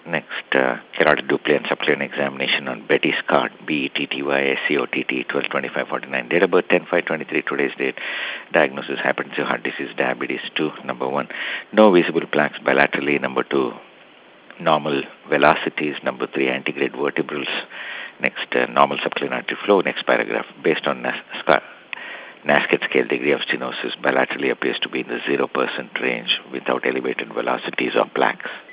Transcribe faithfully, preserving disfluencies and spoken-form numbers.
Next, uh, carotid Doppler and subclinical examination on Betty Scott, B E T T Y S C O T T, twelve twenty-five forty-nine. Date of birth ten five twenty-three, today's date. Diagnosis hypertensive heart disease, diabetes two, number one. No visible plaques bilaterally, number two. Normal velocities, number three. Antegrade vertebrals. Next, uh, normal subclinical artery flow. Next paragraph. Based on Nas- Sc- Nasket scale, degree of stenosis bilaterally appears to be in the zero percent range without elevated velocities or plaques.